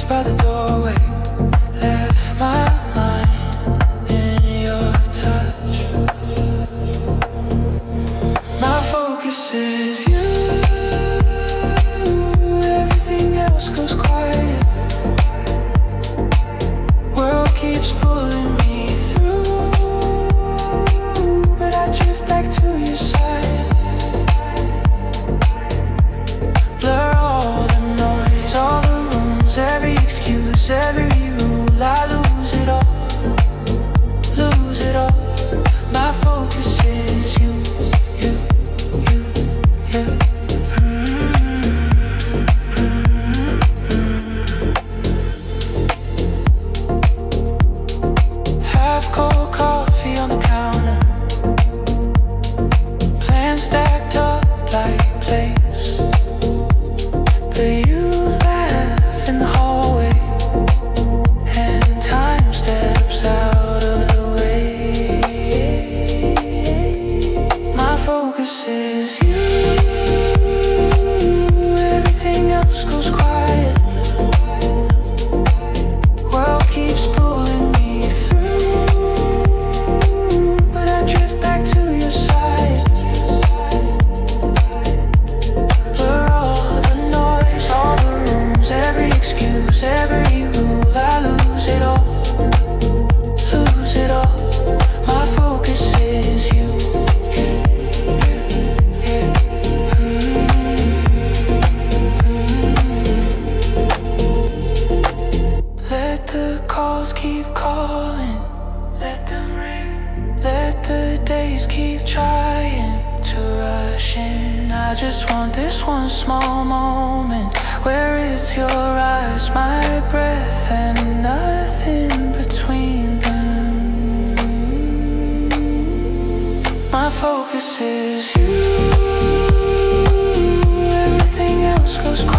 by the doorway, left my mind in your touch. My focus is you, everything else goes quiet. World keeps pulling me through, but I drift back to your side. Blur all the noise, all the rooms, every excuse, every rule. I lose it all, lose it all. My focus is you, you, you, you. Half cold coffee on the counter, plans stacked up like plates, but you laugh in the hallway, and time steps out of the way. My focus is you, everything else goes quiet. World keeps pulling me through, but I drift back to your side. Blur all the noise, all the rooms, every excuse, every rule. I lose it all, lose it all. My focus is you, you, you, you. Let the calls keep calling, let them ring. Let the days keep trying to rush in. I just want this one small moment where it's your eyes, my breath, and nothing between them. My focus is you, everything else goes quiet.